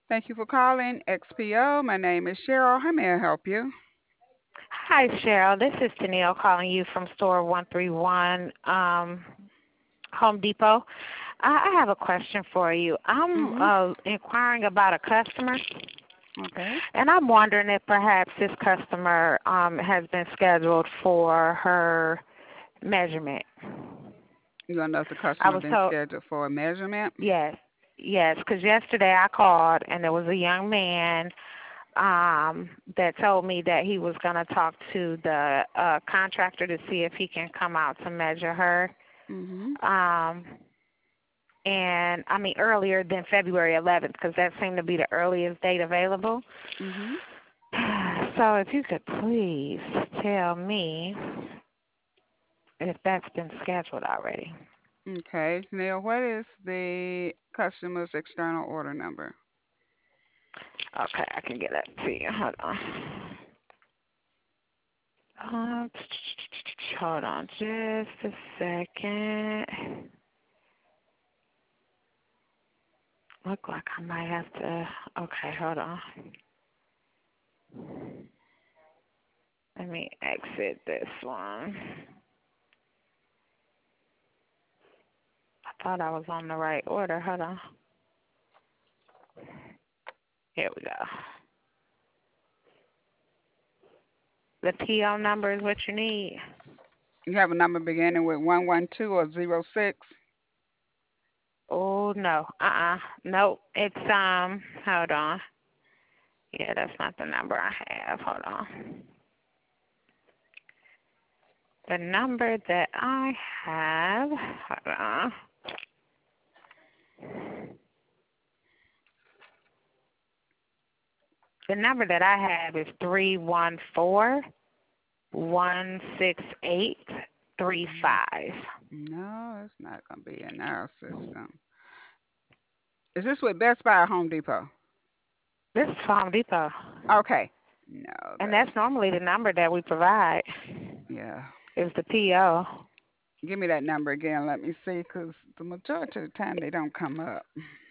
Thank you for calling XPO. My name is Cheryl. How may I help you? Hi, Cheryl. This is Tennille calling you from store 131, Home Depot. I have a question for you. I'm Mm-hmm. inquiring about a customer, Okay. and I'm wondering if perhaps this customer has been scheduled for her measurement. You want to know if the I customer was been told, scheduled for a measurement? yes, yes, because yesterday I called and there was a young man that told me that he was going to talk to the contractor to see if he can come out to measure her. Mm-hmm. Um, and I mean earlier than February 11th because that seemed to be the earliest date available. Mm-hmm. So if you could please tell me if that's been scheduled already. Okay. Neil, what is the customer's external order number? Okay, I can get that to you. Hold on. Uh, hold on just a second. Look like I might have to. Okay, hold on. Let me exit this one. I thought I was on the right order. Hold on. Here we go. The PO number is what you need. You have a number beginning with 112 or 06? Oh no. Nope. It's hold on. Yeah, that's not the number I have. Hold on. The number that I have, hold on. The number that I have is 314-168-35. No, it's not going to be in our system. Is this with Best Buy or Home Depot? This is Home Depot. Okay. No, And that's, that's normally the number that we provide yeah. is the PO. Give me that number again. Let me see, because the majority of the time they don't come up.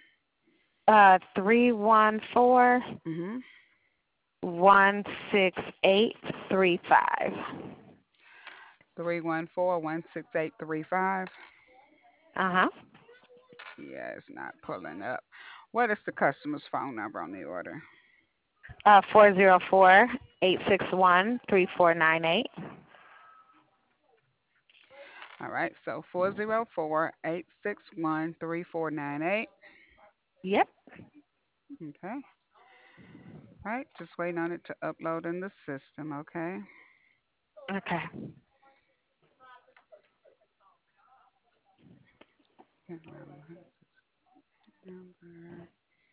314 Mm-hmm. 16835. 314-16835. Uh-huh. Yeah, it's not pulling up. What is the customer's phone number on the order? 404-861-3498. All right, so 404-861-3498. Yep. Okay. All right, just waiting on it to upload in the system, okay? Okay. Number.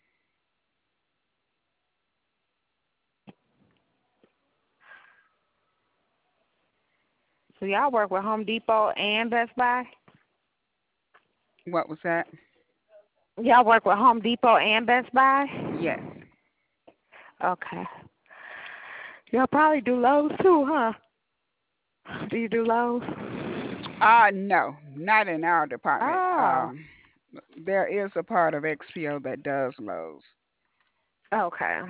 So y'all work with Home Depot and Best Buy? What was that? Y'all work with Home Depot and Best Buy? Yes. Okay. Y'all probably do Lowe's too, huh? Do you do Lowe's? No, not in our department. Oh. There is a part of XPO that does Lowe's. Okay.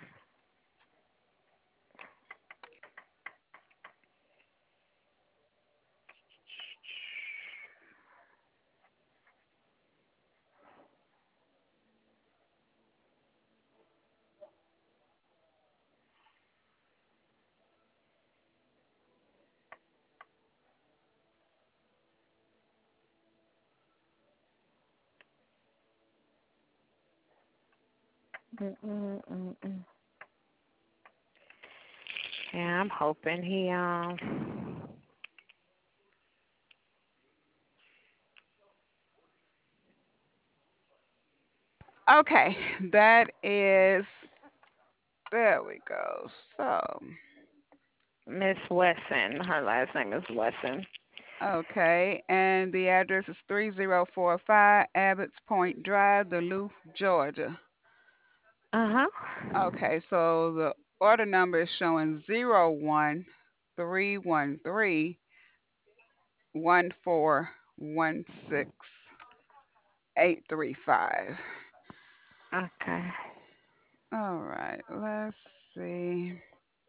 Mm-mm-mm-mm. Yeah, I'm hoping he Okay, that is, there we go. So, Miss Wesson. Her last name is Wesson. okay, and the address is 3045 Abbott's Point Drive, Duluth, Georgia. Uh-huh. Okay, so the order number is showing 013131416 835. Okay. All right, let's see.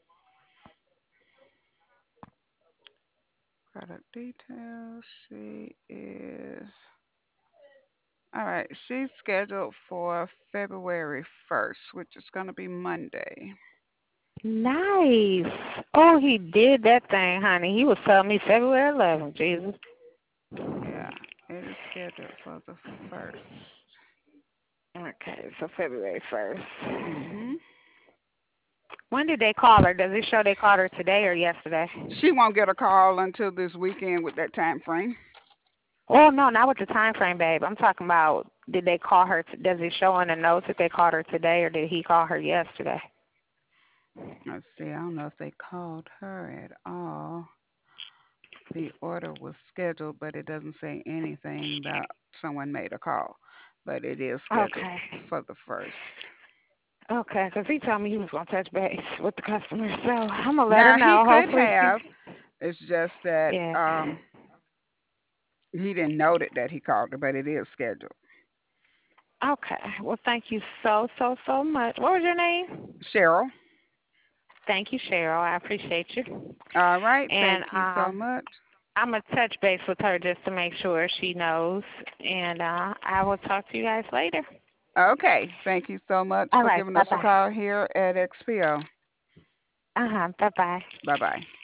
Product details. She is. All right, she's scheduled for February 1st, which is going to be Monday. Nice. Oh, he did that thing, honey. He was telling me February 11th, Jesus. Yeah, it is scheduled for the 1st. Okay, so February 1st. Mm-hmm. When did they call her? Does it show they called her today or yesterday? She won't get a call until this weekend with that time frame. Oh, no, not with the time frame, babe. I'm talking about did they call her? Does it show in the notes that they called her today or did he call her yesterday? Let's see, I don't know if they called her at all. The order was scheduled, but it doesn't say anything about someone made a call. But it is scheduled Okay. for the 1st. Okay, 'cause he told me he was going to touch base with the customer. So I'm going to let her Now he know. could Hopefully she. have. It's just that Yeah. he didn't note it that he called her, but it is scheduled. Okay. Well, thank you so, so, so much. What was your name? Cheryl. Thank you, Cheryl. I appreciate you. All right. And Thank you so much. I'm going to touch base with her just to make sure she knows. And I will talk to you guys later. Okay. Thank you so much All for right. giving us a Bye-bye. call here at XPO. Uh-huh. Bye-bye. Bye bye.